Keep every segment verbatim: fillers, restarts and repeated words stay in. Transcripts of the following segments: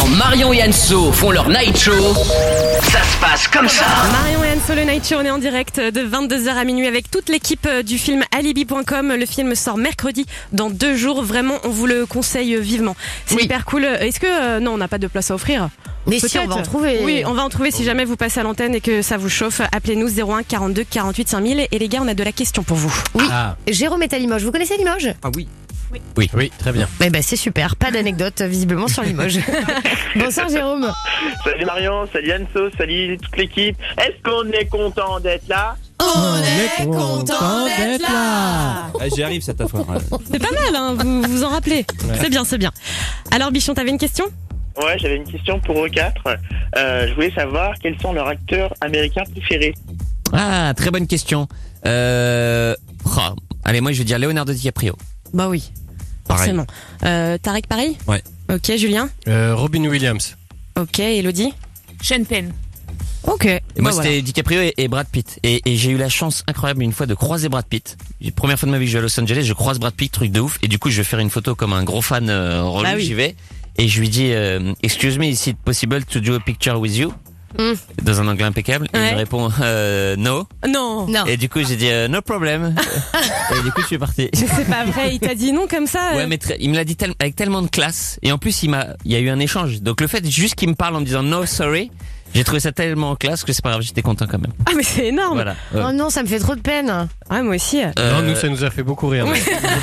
Quand Marion et Anso font leur night show, ça se passe comme ça. Marion et Anso, le Night Show, on est en direct de vingt-deux heures à minuit avec toute l'équipe du film alibi point com. Le film sort mercredi dans deux jours. Vraiment, on vous le conseille vivement. C'est Oui. hyper cool. Est-ce que, euh, non, on n'a pas de place à offrir? Mais si, on Peut-être. va en trouver. Oui, on va en trouver si jamais vous passez à l'antenne et que ça vous chauffe. Appelez-nous zéro un quarante-deux quarante-huit cinq mille. Et les gars, on a de la question pour vous. Oui. Ah. Jérôme est à Limoges. Vous connaissez Limoges? Ah oui. Oui, oui, très bien. Eh ben c'est super. Pas d'anecdote visiblement sur Limoges. Bonsoir Jérôme. Salut Marion, salut Anso, salut toute l'équipe. Est-ce qu'on est content d'être là? On est content d'être là. Ah, j'y arrive cette affaire. C'est pas mal, hein, vous vous en rappelez. Ouais. C'est bien, c'est bien. Alors, Bichon, t'avais une question? Ouais, j'avais une question pour eux quatre. Euh, je voulais savoir quels sont leurs acteurs américains préférés. Ah, très bonne question. Euh... oh, allez, moi je vais dire Leonardo DiCaprio. Bah oui, Pareil. forcément. Euh, Tarek, pareil? Ouais. Ok, Julien? Euh, Robin Williams. Ok, Elodie? Sean Penn. Ok. Et moi Bah, c'était voilà. DiCaprio et, et Brad Pitt. Et, et j'ai eu la chance incroyable une fois de croiser Brad Pitt. La première fois de ma vie que je vais à Los Angeles, je croise Brad Pitt, truc de ouf. Et du coup je vais faire une photo comme un gros fan euh, relou, Bah oui. j'y vais. Et je lui dis euh, excuse me, is it possible to do a picture with you? Mm. Dans un anglais impeccable. Et Ouais. il me répond euh, no. Non. Non. Et du coup j'ai dit euh, no problem. Et du coup je suis parti. C'est pas vrai, il t'a dit non comme ça? Ouais, euh mais très- il me l'a dit tel- avec tellement de classe. Et en plus, il m'a, il y a eu un échange. Donc le fait juste qu'il me parle en me disant no sorry, j'ai trouvé ça tellement classe que c'est pas grave, j'étais content quand même. Ah, mais c'est énorme. Voilà. Ouais. Oh non, ça me fait trop de peine. Ouais, moi aussi. Euh, Non, nous, ça nous a fait beaucoup rire.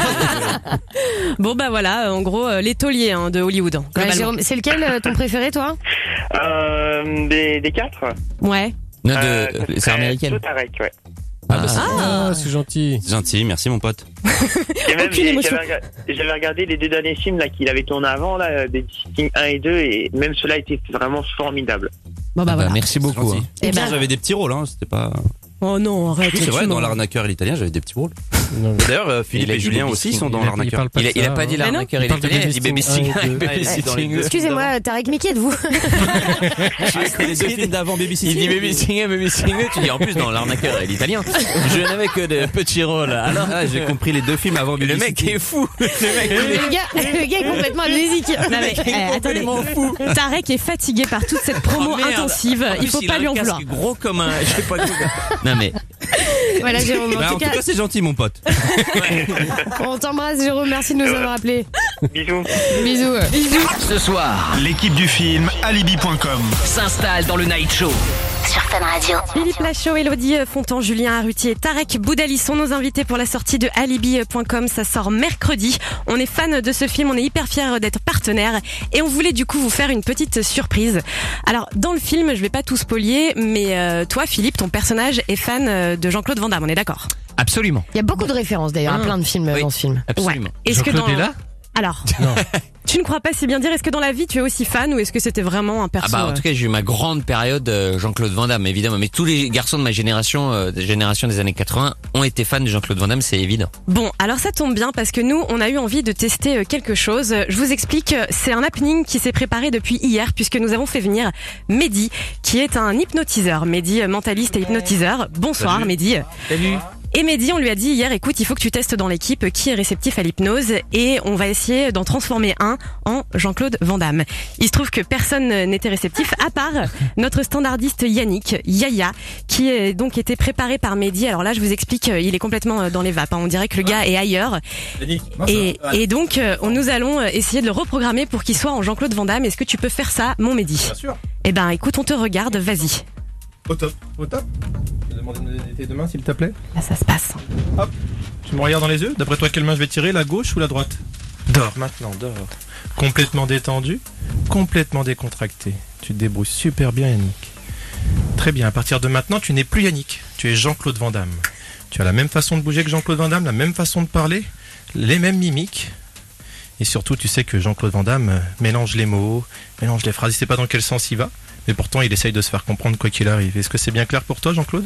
Bon, bah voilà, en gros, euh, les tauliers hein, de Hollywood. hein, Ouais, globalement. Jérôme, c'est lequel euh, ton préféré toi? Euh, des, des quatre Ouais. non, de, Euh, ça c'est serait américaine. Plutôt Tarek, ouais. Ah, bah, c'est- Ah, c'est gentil. C'est gentil, merci mon pote. Et même, Aucune j'ai- émotion. j'avais, rega- j'avais regardé les deux derniers films là, qu'il avait tourné avant, là, des Sting un et deux, et même ceux-là étaient vraiment formidables. Bon, bah Ah bah, voilà. merci beaucoup. Gentil. hein. Eh Pourtant, ben- j'avais des petits rôles, hein. C'était pas. Oh non, arrête. Oui, c'est tu vrai, mens. dans l'arnaqueur et l'italien, j'avais des petits rôles. Non, mais- D'ailleurs, euh, Philippe Il a et dit Julien Baby aussi Sting. sont dans Il a- il l'arnaqueur. parle pas Il a, de il a ça, pas dit hein. l'arnaqueur, Il il parle de était il a dit Baby Baby Sting Sting. un et deux. Ah, il a dit dans les deux. Excusez-moi, Tarek, mais qui êtes-vous? C'est les deux films d'avant Baby Il Sting. dit Baby Sting, Baby Sting. Tu dis en plus dans l'arnaqueur et l'italien. Je n'avais que de petits rôles. Alors, Ah, j'ai compris les deux films avant le Baby mec Sting. est fou. Le mec, Le gars, le gars est complètement amnésique. Non, mais, eh, attendez, Tarek est fatigué par toute cette promo Oh, merde. intensive. En Il plus, faut il pas a lui un en casque vouloir. gros comme un, je sais pas quoi. Non mais, Voilà Jérôme, Bah, en tout cas, c'est gentil mon pote. on t'embrasse Jérôme, merci de nous avoir appelés. Bisous. Bisous. Ce soir, L'équipe du film alibi point com. s'installe dans le night show. Sur Fun Radio. Philippe Lachaud, Elodie Fontan, Julien Arrutier, Tarek Boudali sont nos invités pour la sortie de alibi point com. Ça sort mercredi. On est fan de ce film, on est hyper fiers d'être partenaires et on voulait du coup vous faire une petite surprise. Alors dans le film, je vais pas tout spolier, mais euh, toi Philippe, ton personnage est fan euh, de Jean-Claude Van Damme, on est d'accord? absolument, Il y a beaucoup de références d'ailleurs à Ah. plein de films Oui. dans ce film. absolument. Est-ce que Jean-Claude dans est là? Alors, Non. tu ne crois pas si bien dire, est-ce que dans la vie tu es aussi fan ou est-ce que c'était vraiment un Ah perso bah en euh, tout cas j'ai eu ma grande période euh, Jean-Claude Van Damme évidemment, mais tous les garçons de ma génération, euh, de génération des années quatre-vingts ont été fans de Jean-Claude Van Damme, c'est évident. Bon, alors ça tombe bien parce que nous, on a eu envie de tester euh, quelque chose. Je vous explique, c'est un happening qui s'est préparé depuis hier puisque nous avons fait venir Mehdi, qui est un hypnotiseur. Mehdi, euh, mentaliste et hypnotiseur. Bonsoir Salut. Mehdi. Salut. Et Mehdi, on lui a dit hier, écoute, il faut que tu testes dans l'équipe qui est réceptif à l'hypnose et on va essayer d'en transformer un en Jean-Claude Van Damme. Il se trouve que personne n'était réceptif à part notre standardiste Yannick, Yaya, qui est donc été préparé par Mehdi. Alors là, je vous explique, il est complètement dans les vapes. hein. On dirait que le gars est ailleurs. Et, et donc, euh, on- nous allons essayer de le reprogrammer pour qu'il soit en Jean-Claude Van Damme. Est-ce que tu peux faire ça, mon Mehdi? Bien sûr. Eh ben, écoute, on te regarde, vas-y. Au top. Au top. Je vais demander de me donner tes deux mains, s'il te plaît. Là, ça se passe. Tu me regardes dans les yeux. D'après toi, quelle main je vais tirer, la gauche ou la droite? Dors maintenant, dors. Complètement détendu, complètement décontracté. Tu te débrouilles super bien, Yannick. Très bien, à partir de maintenant, tu n'es plus Yannick. Tu es Jean-Claude Van Damme. Tu as la même façon de bouger que Jean-Claude Van Damme, la même façon de parler, les mêmes mimiques. Et surtout, tu sais que Jean-Claude Van Damme euh, mélange les mots, mélange les phrases. Il ne sait pas dans quel sens il va, mais pourtant, il essaye de se faire comprendre quoi qu'il arrive. Est-ce que c'est bien clair pour toi, Jean-Claude?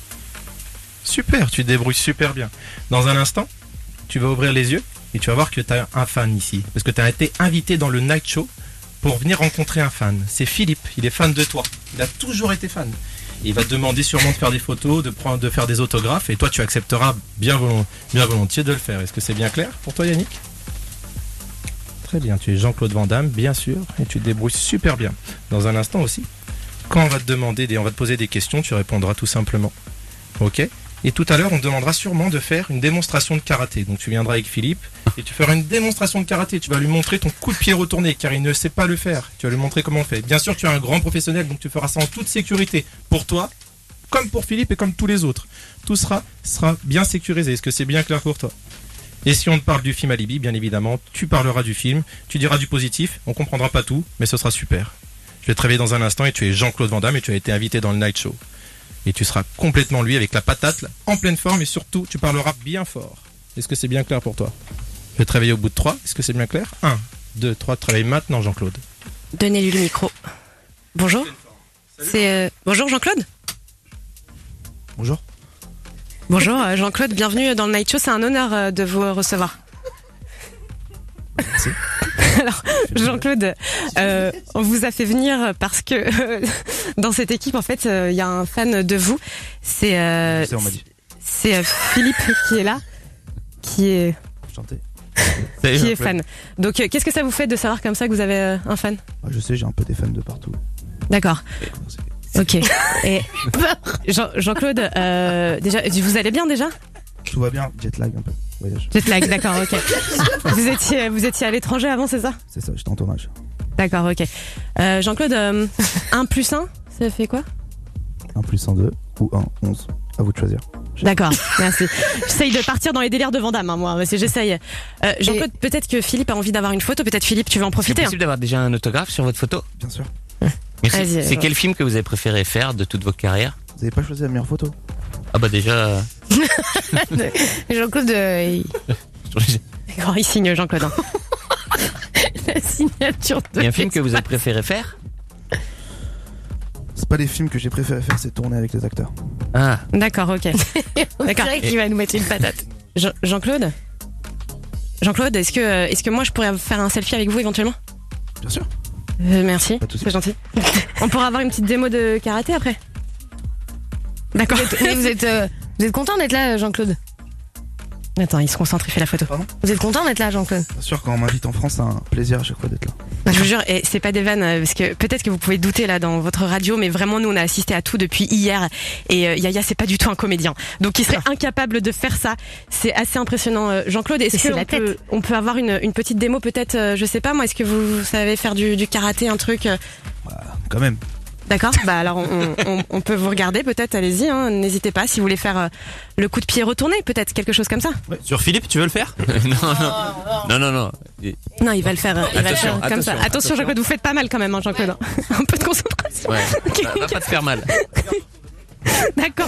Super, tu te débrouilles super bien. Dans un instant, tu vas ouvrir les yeux et tu vas voir que tu as un fan ici. Parce que tu as été invité dans le night show pour venir rencontrer un fan. C'est Philippe, il est fan de toi. Il a toujours été fan. Il va te demander sûrement de faire des photos, de, prendre, de faire des autographes, et toi tu accepteras bien, volon- bien volontiers de le faire. Est-ce que c'est bien clair pour toi, Yannick? Très très bien. Tu es Jean-Claude Van Damme, bien sûr, et tu te débrouilles super bien. Dans un instant aussi, quand on va te demander, des, on va te poser des questions, tu répondras tout simplement. Ok ? Et tout à l'heure, on te demandera sûrement de faire une démonstration de karaté. Donc tu viendras avec Philippe et tu feras une démonstration de karaté. Tu vas lui montrer ton coup de pied retourné car il ne sait pas le faire. Tu vas lui montrer comment on le fait. Bien sûr, tu es un grand professionnel, donc tu feras ça en toute sécurité pour toi, comme pour Philippe et comme tous les autres. Tout sera, sera bien sécurisé. Est-ce que c'est bien clair pour toi ? Et si on te parle du film Alibi, bien évidemment, tu parleras du film, tu diras du positif, on comprendra pas tout, mais ce sera super. Je vais te réveiller dans un instant et tu es Jean-Claude Van Damme et tu as été invité dans le Night Show. Et tu seras complètement lui avec la patate, là, en pleine forme et surtout, tu parleras bien fort. Est-ce que c'est bien clair pour toi ? Je vais te réveiller au bout de trois. Est-ce que c'est bien clair ? Un, deux, trois, travaille maintenant, Jean-Claude. Donnez-lui le micro. Bonjour. C'est euh, bonjour Jean-Claude. Bonjour. Bonjour euh, Jean-Claude, bienvenue dans le Night Show. C'est un honneur euh, de vous recevoir. Merci. Alors, Jean-Claude, euh, on vous a fait venir parce que euh, dans cette équipe, en fait, il euh, y a un fan de vous. C'est euh, C'est, on m'a dit. c'est euh, Philippe qui est là, qui est Enchanté. qui est fan. Donc, euh, qu'est-ce que ça vous fait de savoir comme ça que vous avez euh, un fan ? Ah, je sais, j'ai un peu des fans de partout. D'accord. Ok. Et Jean- Jean-Claude, euh, déjà, vous allez bien déjà ? Tout va bien, jet lag un peu. Voyage. Jet lag, d'accord, ok. Vous étiez, vous étiez à l'étranger avant, c'est ça ? C'est ça, j'étais en tournage. D'accord, ok. Euh, Jean-Claude, euh, un plus un, ça fait quoi ? un plus un, deux ou un, onze. À vous de choisir. D'accord, merci. J'essaye de partir dans les délires de Van Damme, hein, moi, c'est j'essaye. Euh, Jean-Claude, peut-être que Philippe a envie d'avoir une photo, peut-être Philippe, tu veux en C'est profiter. possible d'avoir déjà un autographe sur votre photo ? Bien sûr. Merci. Vas-y, C'est euh, quel film que vous avez préféré faire de toute votre carrière ? Vous avez pas choisi la meilleure photo ? Ah bah déjà... euh, Jean-Claude, euh, il- D'accord, il signe Jean-Claude. hein. La signature de Il y a un film que vous avez l'espace. préféré faire ? C'est pas les films que j'ai préféré faire, c'est tourner avec les acteurs. Ah, D'accord, ok. on D'accord. dirait qu'il va nous mettre une patate. Jean- Jean-Claude Jean-Claude, est-ce que, euh, est-ce que moi je pourrais faire un selfie avec vous éventuellement ? Bien sûr. Euh, merci, Pas de souci. c'est gentil. On pourra avoir une petite démo de karaté après ? D'accord. Mais vous êtes, euh, vous êtes content d'être là, Jean-Claude ? Attends, il se concentre, il fait la photo. Vous êtes content d'être là, Jean-Claude ? Bien sûr, quand on m'invite en France, c'est un plaisir à chaque fois d'être là. Je vous jure, et c'est pas des vannes, euh, parce que peut-être que vous pouvez douter là dans votre radio, mais vraiment nous on a assisté à tout depuis hier, et euh, Yaya c'est pas du tout un comédien, donc il serait incapable de faire ça. C'est assez impressionnant. Euh, Jean-Claude, est-ce C'est que la on peut, on peut avoir une, une petite démo peut-être, euh, je sais pas moi, est-ce que vous, vous savez faire du, du karaté, un truc euh, Quand même. D'accord. Bah alors on, on, on peut vous regarder peut-être, allez-y, hein, n'hésitez pas si vous voulez faire euh, le coup de pied retourné, peut-être quelque chose comme ça. Sur Philippe, tu veux le faire? non, non, non, non, non. Et- Non, il va le faire, euh, il va le Attention, faire comme attention, ça. Attention, attention. Jean-Claude, vous faites pas mal quand même, hein, Jean-Claude. hein. Un peu de concentration. Ouais, ça va pas te faire mal. D'accord.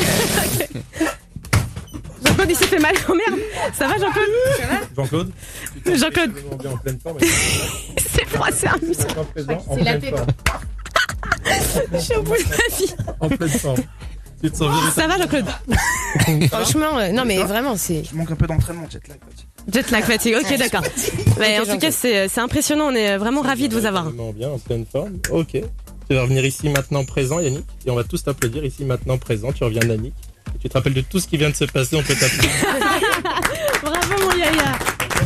Jean-Claude, il s'est fait mal. Oh merde. Ça va, Jean-Claude? Jean-Claude Jean-Claude, bien en pleine forme. c'est froissé un muscle. En pleine forme. Je suis au bout de ma vie. En pleine forme. Tu te sens bien. Ça va, Jean-Claude? Franchement, euh, non mais vraiment, c'est. Je manque un peu d'entraînement, jet lag. Jet lag fatigue. Ok, d'accord. Mais en tout cas, c'est c'est impressionnant. On est vraiment ravis de vous avoir. Vraiment bien, en pleine forme. Ok. Tu vas revenir ici maintenant présent, Yannick, et on va tous t'applaudir ici maintenant présent. Tu reviens, Yannick. Et tu te rappelles de tout ce qui vient de se passer, on peut t'applaudir. Bravo, mon Yaya.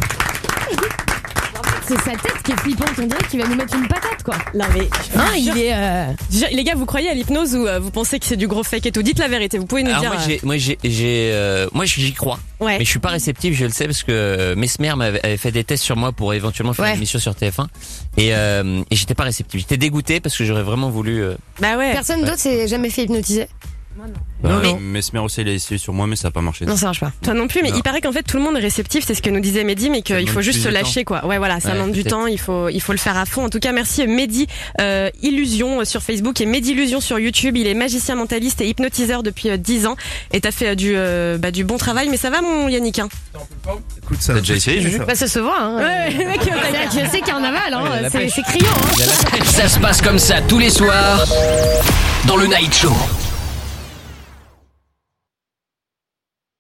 C'est sa tête qui est flippante, on dirait qu'il va nous mettre une patate quoi. Non, mais. Hein, il est. Euh... Déjà, les gars, vous croyez à l'hypnose ou euh, vous pensez que c'est du gros fake et tout? Dites la vérité. Vous pouvez nous Alors dire. moi, euh, j'ai, moi, j'ai, j'ai, euh, moi, j'y crois. Ouais. Mais je suis pas réceptif, je le sais, parce que euh, Mesmer m'avait avait fait des tests sur moi pour éventuellement faire Ouais. une émission sur T F un. Et, euh, et j'étais pas réceptif. J'étais dégoûté parce que j'aurais vraiment voulu. Euh, Bah ouais. Personne d'autre s'est jamais fait hypnotiser. Bah, mais- Mesmer aussi, il a essayé sur moi, mais ça a pas marché. Non, ça marche pas. Toi non plus, mais Non. il paraît qu'en fait tout le monde est réceptif, c'est ce que nous disait Mehdi, mais qu'il demande faut juste plus se de lâcher quoi. Ouais voilà, ça Ouais, demande du peut-être. temps, il faut il faut le faire à fond. En tout cas, merci Mehdi euh, Illusion euh, sur Facebook et Mehdi Illusion sur YouTube. Il est magicien mentaliste et hypnotiseur depuis euh, dix ans et t'as fait euh, du euh, bah, du bon travail. Mais ça va mon Yannick hein? Écoute, ça. T'as déjà essayé, Juju? Bah ça se voit hein. Ouais, ouais, mec, C'est c'est carnaval hein, Ouais, il a la c'est pêche. c'est criant hein. Ça se passe comme ça tous les soirs dans le Night Show.